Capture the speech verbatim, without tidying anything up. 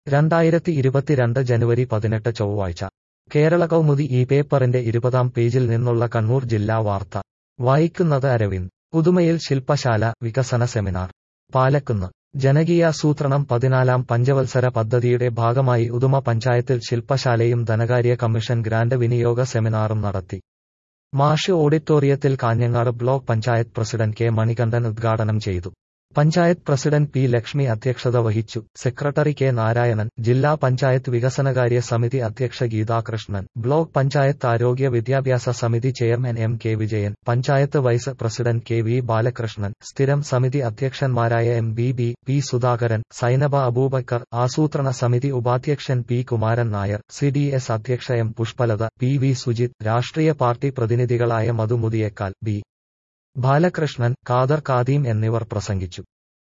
രണ്ടായിരത്തി ഇരുപത്തിരണ്ട് ജനുവരി പതിനെട്ട് ചൊവ്വാഴ്ച കേരള കൗമുദി ഈ പേപ്പറിന്റെ ഇരുപതാം പേജിൽ നിന്നുള്ള കണ്ണൂർ ജില്ലാ വാർത്ത വായിക്കുന്നത് അരവിന്ദ്. പുതുമയിൽ ശില്പശാല വികസന സെമിനാർ പാലക്കുന്ന്. ജനകീയാസൂത്രണം പതിനാലാം പഞ്ചവത്സര പദ്ധതിയുടെ ഭാഗമായി ഉദുമ പഞ്ചായത്തിൽ ശില്പശാലയും ധനകാര്യ കമ്മീഷൻ ഗ്രാന്റ് വിനിയോഗ സെമിനാറും നടത്തി. മാഷ് ഓഡിറ്റോറിയത്തിൽ Kanhangad block panchayat president K Manikandan ഉദ്ഘാടനം ചെയ്തു. പഞ്ചായത്ത് പ്രസിഡന്റ് പി ലക്ഷ്മി അധ്യക്ഷത വഹിച്ചു. സെക്രട്ടറി കെ നാരായണൻ, ജില്ലാ പഞ്ചായത്ത് വികസനകാര്യ സമിതി അധ്യക്ഷ ഗീതാകൃഷ്ണൻ, ബ്ലോക്ക് പഞ്ചായത്ത് ആരോഗ്യ വിദ്യാഭ്യാസ സമിതി chairman M K Vijayan, panchayat vice president K V Balakrishnan, സ്ഥിരം സമിതി അധ്യക്ഷന്മാരായ M B B, P Sudhakaran, Sainaba Aboobacker, ആസൂത്രണ സമിതി ഉപാധ്യക്ഷൻ P Kumaran Nair, C D S അധ്യക്ഷ M Pushpalatha, P V Sujith, രാഷ്ട്രീയ പാർട്ടി പ്രതിനിധികളായ മധു മുതിയേക്കാൽ, ബി ബാലകൃഷ്ണൻ, ഖാദർ ഖാദീം എന്നിവർ പ്രസംഗിച്ചു.